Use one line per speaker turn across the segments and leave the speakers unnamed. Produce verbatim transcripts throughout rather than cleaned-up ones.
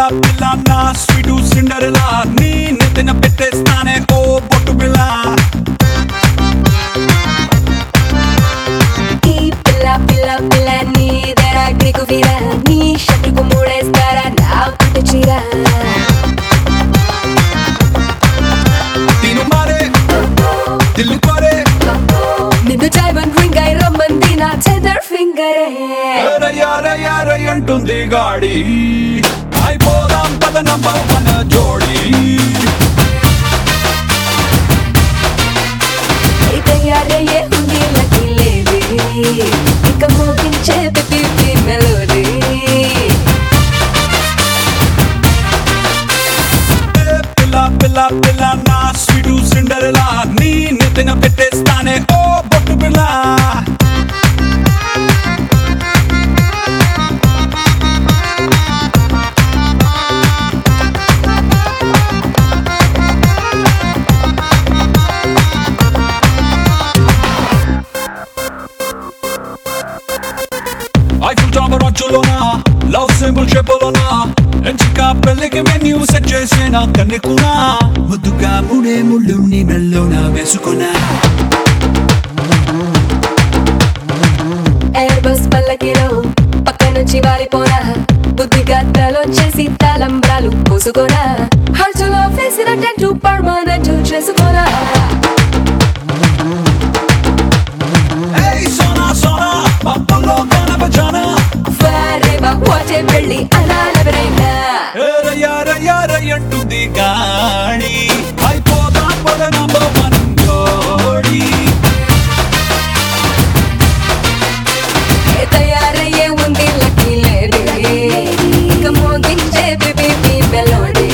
పిల్ల పిల్ల నా స్వీటు సిండరెలా నీ నెత్తిన పెట్టేస్తానే ఓ బొట్టు పిల్ల
ఈ పిల్ల పిల్ల పిల్ల నీ దరా గ్రీకు వీరా నీ షట్టుకు మూడేస్తారా నా పట్టు చీర
తిను మారే దిల్లు కోరే
నిన్ను డైమండ్ రింగ్ అయి రమ్మంది నా చెదర్ ఫింగరే
రయ్యారయ్యారయ్య అంటుంది గాడి అయిపోదాం పద నంబర్ వన్ జోడి
తయారయ్యే ఉంది లక్కీ లేడీ ఇక మోగించే పిపి మెలోడీ
పిల్ల పిల్ల పిల్ల నా స్వీటు సిండరెలా నీ నెత్తిన పెట్టేస్తానే ఓ బొట్టు పిల్ల ఐఫిల్ టవర్ అంచులోనా లవ్ సింబల్ షేపులోనా ఎంచిక పెళ్ళికి మెన్యూ సెట్ చేసిన కన్నెకునా ముద్దుగా ముడే ముళ్ళు నీ మెల్లోన వేసుకున్నా
ఎయిర్ బస్ పల్లకిలో పక్క నుంచి వారిపోనా బుద్ధిగా తలొచ్చేసి తలంబ్రాలు పూసుకోనా హర్జులో వేసిన టెంటు పర్మనెంట్ చేసుకోనా
ఏయ్ సోనా సోనా పప్పులో కనపజానా
వారేవా వాచే పెళ్ళి అనాలెవరైనా
రయ్యారయ్యారయ్య అంటుంది గాడి అయిపోదాం పద నంబర్ వన్ జోడి
తయారయ్యే ఉంది లక్కీ లేడీ ఇక మోగించే baby melody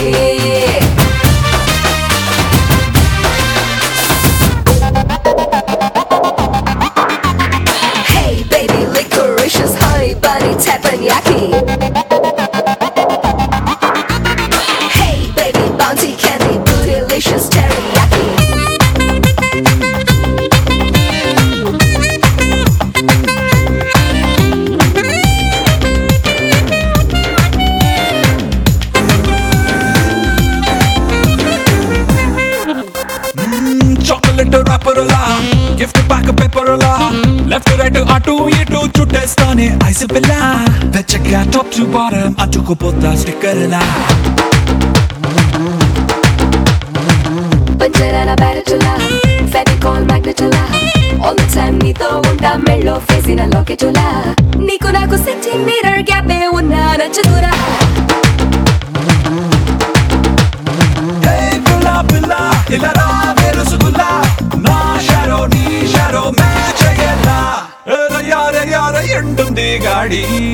Hey baby licoricious honey bunny teppanyaki Hey baby bouncy candy bootylicious teriyaki
chocolate రాపర్లా గిఫ్ట్ ప్యాక్ పేపర్లా లెఫ్ట్ రైట్ అటు ఇటు చుట్టేస్తానే ఐస్ పిల్ల వెచ్చగా టాప్ టు బాటమ్ అతుకుపోతా స్టిక్కర్లా
పంచరాల బ్యారెట్లా ఫెవికాల్ మ్యాగ్నెట్లా ఆల్ ద టైమ్ నీతో ఉంటా మెళ్ళో ఫేసిన లాకెట్లా నీకు నాకు సెంటీమీటర్ గ్యాప్ ఏ ఉన్నా నచ్చుతురా
Hey పిల్ల పిల్ల ఇలా రా వెలుసుగుల్లా నా షాడో నీ షాడో మ్యాచ్ అయ్యేలా రయ్యారయ్యారయ్య అంటుంది గాడి